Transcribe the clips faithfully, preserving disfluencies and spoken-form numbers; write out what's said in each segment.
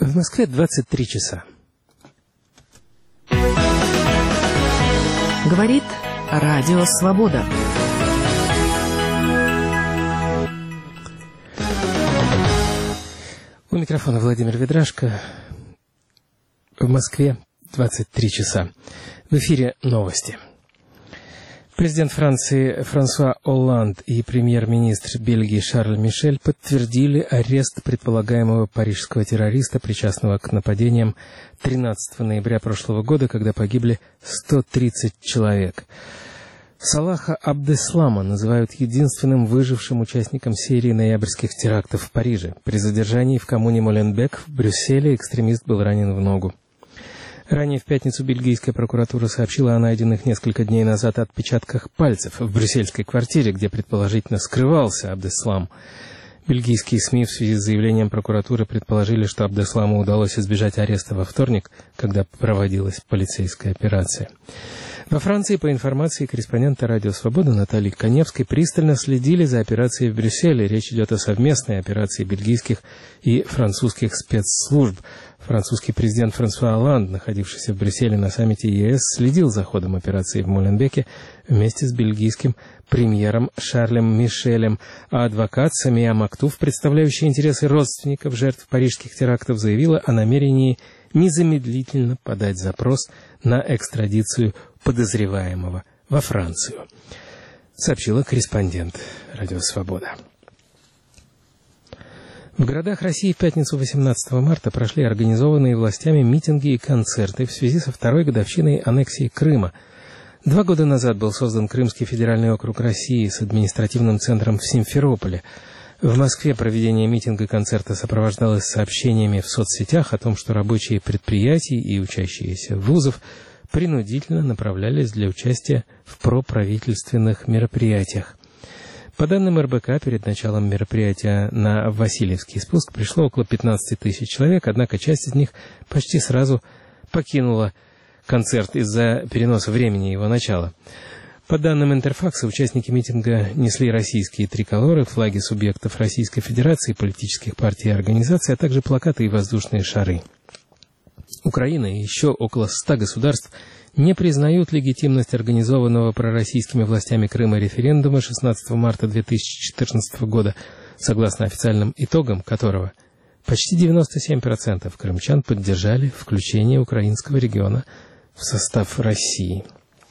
В Москве двадцать три часа. Говорит Радио Свобода. У микрофона Владимир Ведрашко. В Москве двадцать три часа. В эфире новости. Президент Франции Франсуа Олланд и премьер-министр Бельгии Шарль Мишель подтвердили арест предполагаемого парижского террориста, причастного к нападениям тринадцатого ноября прошлого года, когда погибли сто тридцать человек. Салаха Абдеслама называют единственным выжившим участником серии ноябрьских терактов в Париже. При задержании в коммуне Моленбек в Брюсселе экстремист был ранен в ногу. Ранее в пятницу бельгийская прокуратура сообщила о найденных несколько дней назад отпечатках пальцев в брюссельской квартире, где предположительно скрывался Абдеслам. Бельгийские СМИ в связи с заявлением прокуратуры предположили, что Абдесламу удалось избежать ареста во вторник, когда проводилась полицейская операция. Во Франции, по информации корреспондента «Радио Свобода» Натальи Коневской, пристально следили за операцией в Брюсселе. Речь идет о совместной операции бельгийских и французских спецслужб. Французский президент Франсуа Олланд, находившийся в Брюсселе на саммите ЕС, следил за ходом операции в Моленбеке вместе с бельгийским премьером Шарлем Мишелем, а адвокат Самия Мактуф, представляющий интересы родственников жертв парижских терактов, заявила о намерении незамедлительно подать запрос на экстрадицию подозреваемого во Францию, сообщила корреспондент «Радио Свобода». В городах России в пятницу восемнадцатого марта прошли организованные властями митинги и концерты в связи со второй годовщиной аннексии Крыма. Два года назад был создан Крымский федеральный округ России с административным центром в Симферополе. В Москве проведение митинга и концерта сопровождалось сообщениями в соцсетях о том, что рабочие предприятий и учащиеся вузов принудительно направлялись для участия в проправительственных мероприятиях. По данным эр бэ ка, перед началом мероприятия на Васильевский спуск пришло около пятнадцать тысяч человек, однако часть из них почти сразу покинула концерт из-за переноса времени его начала. По данным Интерфакса, участники митинга несли российские триколоры, флаги субъектов Российской Федерации, политических партий и организаций, а также плакаты и воздушные шары. Украина и еще около ста государств не признают легитимность организованного пророссийскими властями Крыма референдума шестнадцатого марта две тысячи четырнадцатого года, согласно официальным итогам которого почти девяносто семь процентов крымчан поддержали включение украинского региона в состав России.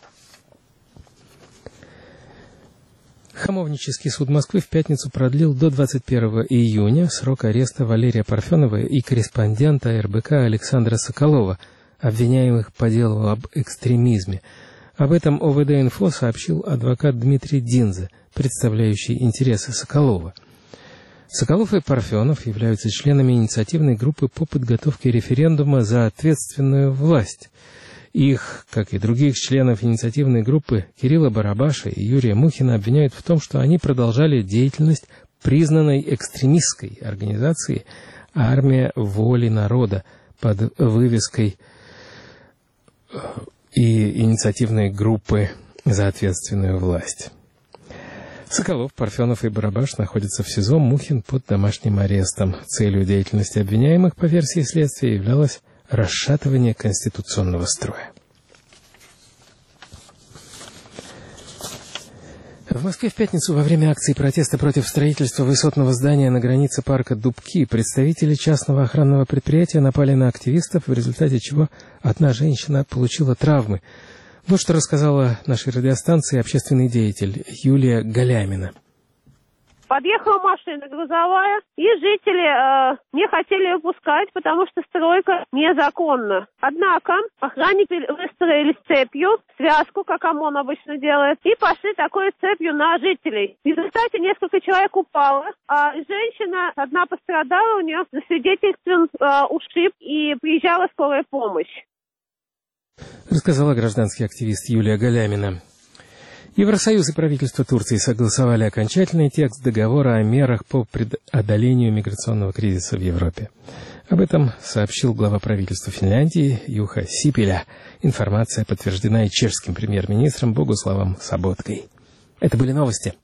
Хамовнический суд Москвы в пятницу продлил до двадцать первого июня срок ареста Валерия Парфенова и корреспондента эр бэ ка Александра Соколова, обвиняемых по делу об экстремизме. Об этом о вэ дэ-инфо сообщил адвокат Дмитрий Динзе, представляющий интересы Соколова. Соколов и Парфенов являются членами инициативной группы по подготовке референдума за ответственную власть. Их, как и других членов инициативной группы Кирилла Барабаша и Юрия Мухина, обвиняют в том, что они продолжали деятельность признанной экстремистской организации «Армия воли народа» под вывеской и инициативной группы за ответственную власть. Соколов, Парфенов и Барабаш находятся в СИЗО, Мухин под домашним арестом. Целью деятельности обвиняемых по версии следствия являлось расшатывание конституционного строя. В Москве в пятницу во время акции протеста против строительства высотного здания на границе парка Дубки представители частного охранного предприятия напали на активистов, в результате чего одна женщина получила травмы. Вот что рассказала нашей радиостанции общественный деятель Юлия Галямина. Подъехала машина грузовая, и жители э, не хотели ее пускать, потому что стройка незаконна. Однако охранники выстроили цепью, связку, как ОМОН обычно делает, и пошли такой цепью на жителей. В результате несколько человек упало, а женщина одна пострадала, у нее засвидетельствован э, ушиб, и приезжала скорая помощь. Рассказала гражданский активист Юлия Галямина. Евросоюз и правительство Турции согласовали окончательный текст договора о мерах по преодолению миграционного кризиса в Европе. Об этом сообщил глава правительства Финляндии Юха Сипиля. Информация подтверждена и чешским премьер-министром Богуславом Соботкой. Это были новости.